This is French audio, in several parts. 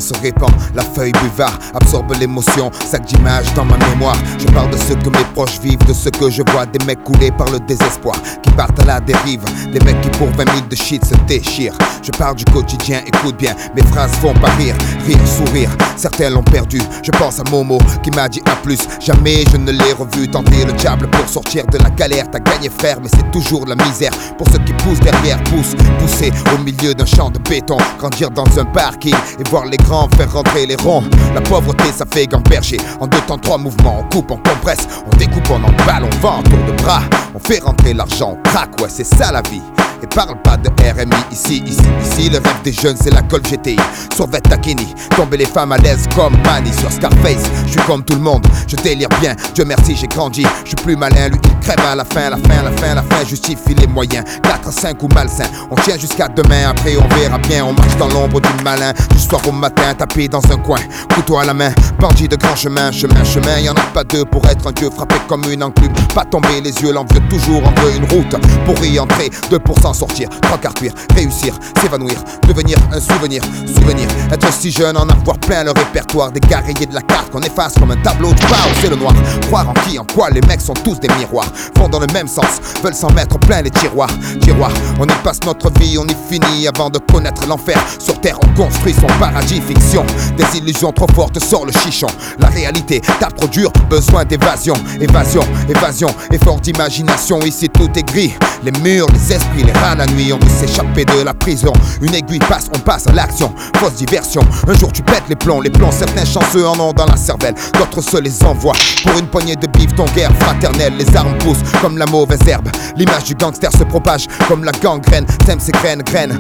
se répand, la feuille buvard absorbe l'émotion, sac d'images dans ma mémoire. Je parle de ce que mes proches vivent, de ce que je vois, des mecs coulés par le désespoir, qui partent à la dérive, des mecs qui pour 20 000 de shit se déchirent. Je parle du quotidien, écoute bien, mes phrases font pas rire, rire, sourire, certains l'ont perdu. Je pense à Momo qui m'a dit à plus, jamais je ne l'ai revu tenter le diable pour sortir de la galère. T'as gagné frère, mais c'est toujours la misère pour ceux qui poussent derrière, pousser au milieu d'un champ de béton, grandir dans un parking et voir les grands faire rentrer les ronds. La pauvreté ça fait gamberger, en 2 temps 3 mouvements, on coupe, on compresse, on découpe, on emballe, on vend en tour de bras, on fait rentrer l'argent, on craque, ouais c'est ça la vie. Et parle pas de RMI ici, le rêve des jeunes c'est la Golf GTI. Sur Takini, tomber les femmes à l'aise comme Manny sur Scarface. Je suis comme tout le monde, je délire bien, Dieu merci j'ai grandi. Je suis plus malin, lui il crève à la fin, la fin justifie les moyens. 4 à 5 ou malsain, on tient jusqu'à demain, après on verra bien. On marche dans l'ombre du malin, du soir au matin, tapé dans un coin, couteau à la main, bandit de grand chemin, y'en a pas 2 pour être un dieu, frappé comme une enclume. Pas tomber les yeux, l'envieux toujours en veut une route pour y entrer, 2% sortir, 3 quarts cuire, réussir, s'évanouir, devenir un souvenir, être si jeune, en avoir plein le répertoire, des gars rayés de la carte qu'on efface comme un tableau du chaos, c'est le noir. Croire en qui, en quoi, les mecs sont tous des miroirs, vont dans le même sens, veulent s'en mettre plein les tiroirs, on y passe notre vie, on y finit avant de connaître l'enfer. Sur terre on construit son paradis, fiction, des illusions trop fortes sort le chichon. La réalité tape trop dur, besoin d'évasion, effort d'imagination, ici tout est gris, les murs, les esprits, les rats la nuit, on veut s'échapper de la prison. Une aiguille passe, on passe à l'action, fausse diversion. Un jour tu pètes les plombs, certains chanceux en ont dans la cervelle, d'autres se les envoient. Pour une poignée de bif, ton guerre fraternelle, les armes poussent comme la mauvaise herbe. L'image du gangster se propage comme la gangrène. T'aimes ces graines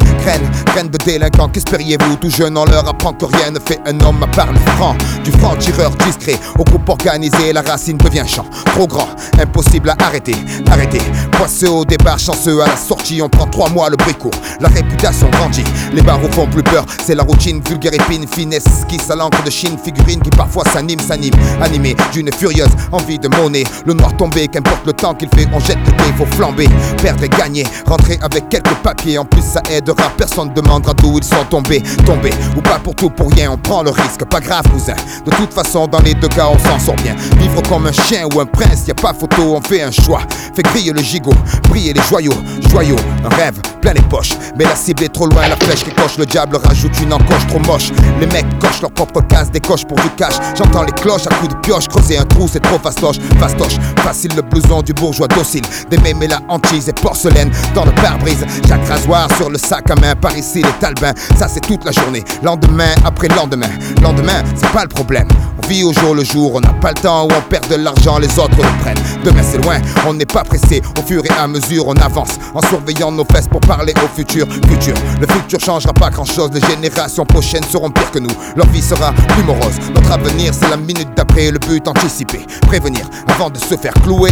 de délinquants, qu'espériez-vous? Tout jeune on leur apprend que rien ne fait un homme à part le franc. Du franc-tireur discret au groupe organisé, la racine devient champ. Trop grand, impossible à arrêter. Poisseux au départ, chanceux à la sortie, on prend 3 mois le bricourt. La réputation grandit, les barreaux font plus peur. C'est la routine, vulgaire épine, finesse, esquisse à l'encre de Chine, figurine qui parfois s'anime, animé d'une furieuse envie de monnaie. Le noir tombé, qu'importe le temps qu'il fait, on jette le dé, faut flamber, perdre et gagner, rentrer avec quelques papiers. En plus ça aidera, personne demandera d'où ils sont tombés, ou pas pour tout pour rien, on prend le risque, pas grave cousin. De toute façon dans les 2 cas on s'en sort bien. Vivre comme un chien ou un prince, y a pas photo, on fait un choix. Fait griller le gigot, briller les joyaux, un rêve plein les poches. Mais la cible est trop loin, la flèche qui coche, le diable rajoute une encoche trop moche. Les mecs cochent leur propre case, décochent pour du cash. J'entends les cloches à coups de pioche, creuser un trou c'est trop fastoche. Facile le blouson du bourgeois docile, des mémés la hantise et porcelaine dans le pare-brise. Chaque rasoir sur le sac à main, par ici les talbins, ça c'est toute la journée. Lendemain après lendemain, c'est pas le problème. On vit au jour le jour, on n'a pas le temps où on perd de l'argent, les autres le prennent. Demain c'est loin, on n'est pas pressé, au fur et à mesure on avance, en surveillant nos fesses pour parler au futur. Le futur changera pas grand chose, les générations prochaines seront pires que nous, leur vie sera plus morose. Notre avenir c'est la minute d'après, le but anticipé, prévenir avant de se faire clouer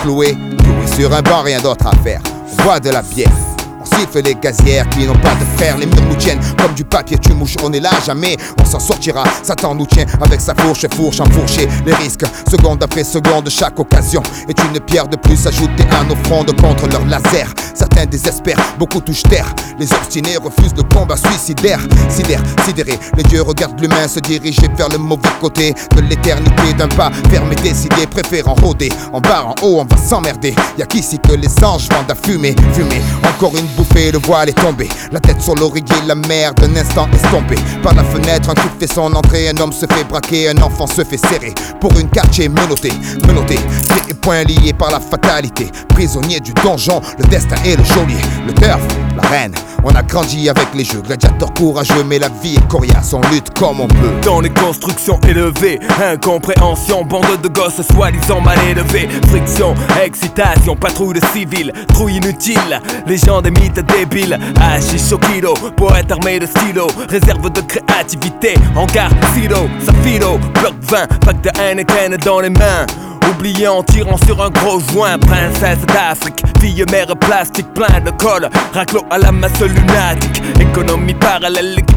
sur un banc, rien d'autre à faire. On boit de la bière, on siffle les gazières qui n'ont pas de frères. Les murs nous tiennent comme du papier, tu mouches, on est là, jamais on s'en sortira. Satan nous tient avec sa fourche enfourchée. Les risques, seconde après seconde, chaque occasion est une pierre de plus ajoutée à nos frondes contre leur laser. Certains désespèrent, beaucoup touchent terre. Les obstinés refusent le combat suicidaire. Sidérés, les dieux regardent l'humain se diriger vers le mauvais côté de l'éternité. D'un pas fermé, décidé, préférant rôder. En bas, en haut, on va s'emmerder. Y'a qu'ici que les anges vendent à fumer. Encore une bouffée, le voile est tombé. La tête sur l'oreiller, la mer d'un instant estompée. Par la fenêtre, un truc fait son entrée. Un homme se fait braquer, un enfant se fait serrer. Pour une quartier menotté, pieds et poings liés par la fatalité. Prisonnier du donjon, le destin est le geôlier. Le turf, la reine. On a grandi avec les jeux, gladiateurs courageux, mais la vie est coriace, on lutte comme on peut. Dans les constructions élevées, incompréhension, bande de gosses soi-disant mal élevés. Friction, excitation, patrouille de civils, trouille inutile, légion des mythes débiles. Hachiche au kilo, poète armé de stylo, réserve de créativité, encart, silo, safilo, bloc 20, pack de Heineken dans les mains. Oublié en tirant sur un gros joint, princesse d'Afrique, fille mère plastique, plein de colle, raclo à la masse lunatique, économie parallèle,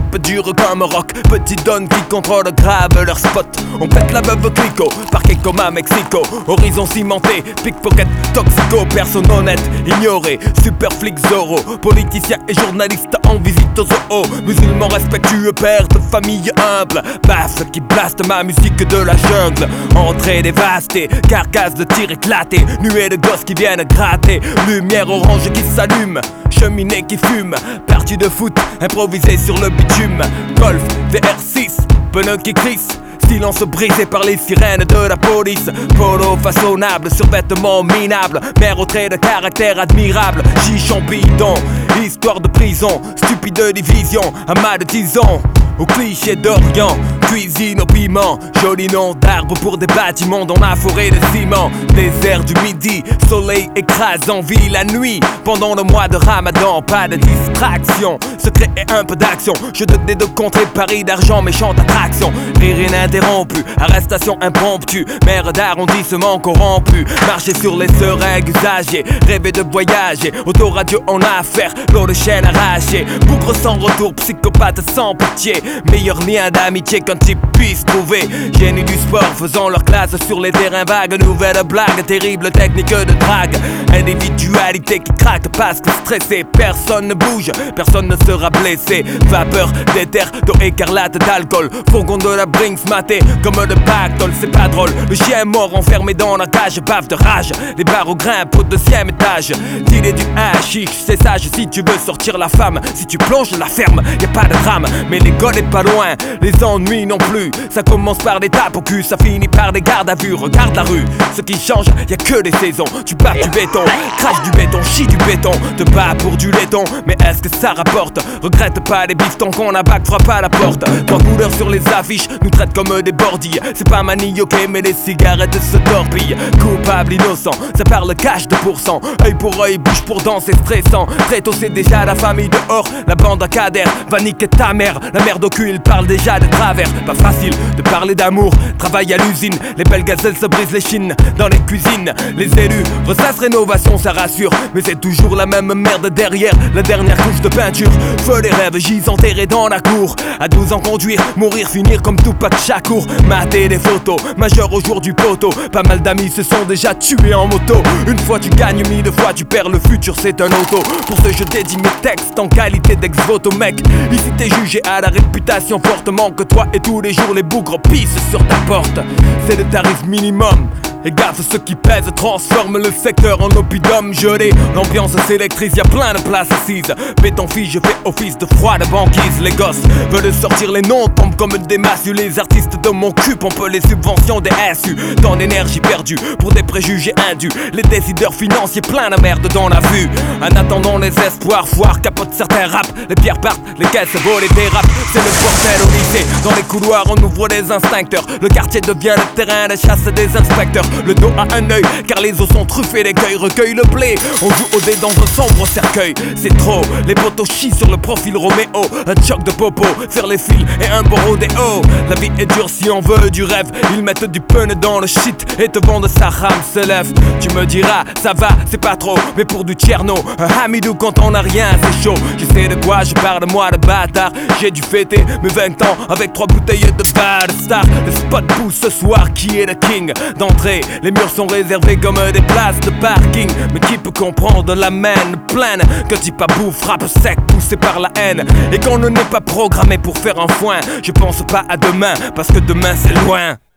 hip dur comme rock. Petite donne qui contrôle grave leur spot. On pète la veuve clico, parquet comme à Mexico. Horizon cimenté, pickpocket, toxico. Personne honnête, ignoré, super flic Zorro. Politiciens et journalistes en visite au zoo. Musulmans respectueux, père de famille humble. Basse qui blaste ma musique de la jungle. Entrée dévastée, carcasse de tir éclaté. Nuée de gosses qui viennent gratter. Lumière orange qui s'allume, cheminée qui fume. Partie de foot, improvisée sur le bitume. Golf, VR6, pneus qui crissent. Silence brisé par les sirènes de la police. Polo façonnable, survêtement minable. Mère au trait de caractère admirable. Chichon bidon, histoire de prison. Stupide division, amas de tisons. Au cliché d'Orient, cuisine au piment. Joli nom d'arbre pour des bâtiments dans la forêt de ciment. Désert du midi, soleil écrasant, vie la nuit. Pendant le mois de Ramadan, pas de distraction. Secret et un peu d'action. Jeu de dés de contrée, Paris d'argent, méchante attraction. Rire ininterrompu, arrestation impromptue. Maire d'arrondissement corrompu. Marcher sur les seringues usagées. Rêver de voyager, autoradio en affaire. L'eau de chaîne arrachée. Bougre sans retour, psychopathe sans pitié. Meilleur lien d'amitié qu'un type puisse trouver. Génie du sport faisant leur classe sur les terrains vagues. Nouvelle blague, terrible technique de drague. Individualité qui craque parce que stressé. Personne ne bouge, personne ne sera blessé. Vapeur d'éther, d'eau écarlate, d'alcool. Fourgon de la Brinks maté comme le pactole. C'est pas drôle, le chien mort enfermé dans la cage. Bave de rage, les barres au grimpe au 2e étage. Dealer du hashish, c'est sage si tu veux sortir la femme. Si tu plonges la ferme, y'a pas de drame. Mais les gars pas loin, les ennuis non plus. Ça commence par des tapes au cul, ça finit par des gardes à vue. Regarde la rue, ce qui change, y'a que des saisons. Tu bats du béton, crache du béton, chie du béton. Te bats pour du laiton, mais est-ce que ça rapporte? Regrette pas les bifetons qu'on abac, frappe à la porte. Trois couleurs sur les affiches, nous traitent comme des bordilles. C'est pas manioqué, mais les cigarettes se torpillent. Coupable, innocent, ça parle cash de pourcent. Œil pour œil, bouche pour dent, c'est stressant. Très tôt c'est déjà la famille dehors, la bande à cadère. Va niquer ta mère, la merde au cul, il parle déjà de travers. Pas facile de parler d'amour, travail à l'usine. Les belles gazelles se brisent les chines dans les cuisines. Les élus ressassent rénovation, ça rassure. Mais c'est toujours la même merde derrière la dernière couche de peinture. Feu les rêves, gisent enterrés dans la cour. À 12 ans conduire, mourir, finir comme Tupac Shakur. Mater des photos, majeur au jour du poteau. Pas mal d'amis se sont déjà tués en moto. Une fois tu gagnes, 1000 fois tu perds, le futur c'est un auto. Pour ce je dédie mes textes en qualité d'ex-voto mec. Ici t'es jugé à la réputation fortement que toi et tous les jours les bougres pissent sur ta porte. C'est le tarif minimum. Et gaffe, ceux qui pèsent transforment le secteur en oppidum gelé. L'ambiance s'électrise, y'a plein de places assises. Béton fille, je fais office de froide banquise. Les gosses veulent sortir les noms, tombent comme des massues. Les artistes de mon cul pompent les subventions des SU. Tant d'énergie perdue pour des préjugés indus. Les décideurs financiers plein de merde dans la vue. En attendant les espoirs, foire capote certains raps. Les pierres partent, les caisses volent et dérapent. C'est le bordel au lycée. Dans les couloirs on ouvre les instincteurs. Le quartier devient le terrain de chasse des inspecteurs. Le dos à un œil, car les os sont truffés d'écueils. Recueille le blé, on joue au dé dans un sombre cercueil. C'est trop, les potos chient sur le profil Roméo. Un choc de popo, faire les fils et un bon rodéo. La vie est dure si on veut du rêve. Ils mettent du pun dans le shit et te vendent sa rame se lève. Tu me diras, ça va, c'est pas trop. Mais pour du Tcherno, un Hamidou quand on a rien, c'est chaud. Je sais de quoi je parle, moi de bâtard. J'ai dû fêter mes 20 ans avec 3 bouteilles de Bad Star. Le spot pousse ce soir, qui est le king d'entrée? Les murs sont réservés comme des places de parking. Mais qui peut comprendre la main pleine que dit pas bouffe, frappe sec, poussé par la haine. Et qu'on ne n'est pas programmé pour faire un foin. Je pense pas à demain, parce que demain c'est loin.